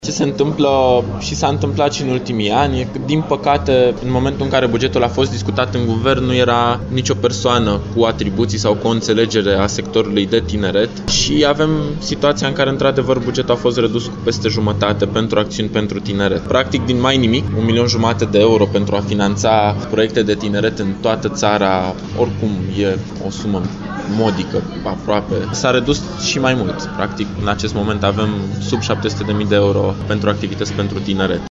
Ce se întâmplă și s-a întâmplat și în ultimii ani e că, din păcate, în momentul în care bugetul a fost discutat în guvern, nu era nicio persoană cu atribuții sau cu o înțelegere a sectorului de tineret și avem situația în care, într-adevăr, bugetul a fost redus cu peste jumătate pentru acțiuni pentru tineret. Practic, din mai nimic, 1,5 milion de euro pentru a finanța proiecte de tineret în toată țara, oricum e o sumă modică, aproape. S-a redus și mai mult. Practic, în acest moment avem sub 700.000 de euro pentru activități pentru tineret.